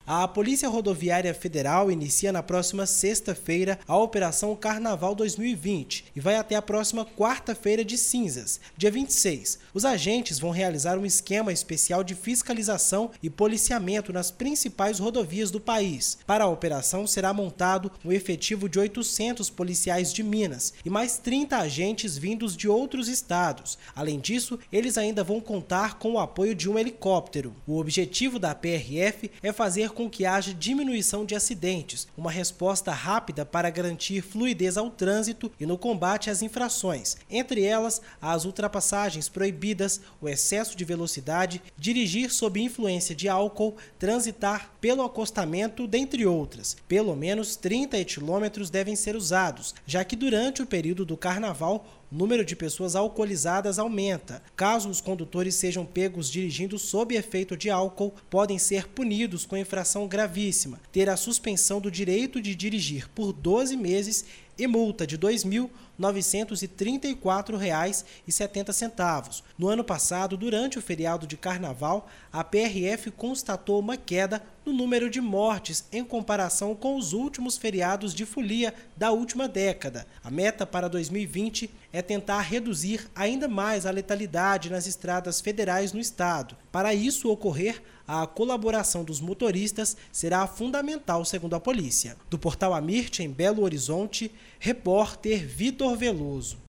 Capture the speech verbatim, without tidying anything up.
A Polícia Rodoviária Federal inicia na próxima sexta-feira a Operação Carnaval dois mil e vinte e vai até a próxima quarta-feira de cinzas, dia vinte e seis. Os agentes vão realizar um esquema especial de fiscalização e policiamento nas principais rodovias do país. Para a operação será montado um efetivo de oitocentos policiais de Minas e mais trinta agentes vindos de outros estados. Além disso, eles ainda vão contar com o apoio de um helicóptero. O objetivo da P R F é fazer com que haja diminuição de acidentes, uma resposta rápida para garantir fluidez ao trânsito e no combate às infrações, entre elas as ultrapassagens proibidas, o excesso de velocidade, dirigir sob influência de álcool, transitar pelo acostamento, dentre outras. Pelo menos trinta etilômetros devem ser usados, já que durante o período do carnaval o número de pessoas alcoolizadas aumenta. Caso os condutores sejam pegos dirigindo sob efeito de álcool, podem ser punidos com infração gravíssima, ter a suspensão do direito de dirigir por doze meses e multa de dois mil novecentos e trinta e quatro reais e setenta centavos. No ano passado, durante o feriado de carnaval, a P R F constatou uma queda no número de mortes em comparação com os últimos feriados de folia da última década. A meta para dois mil e vinte é tentar reduzir ainda mais a letalidade nas estradas federais no estado. Para isso ocorrer, a colaboração dos motoristas será fundamental, segundo a polícia. Do portal Amirte, em Belo Horizonte, repórter Vitor Veloso.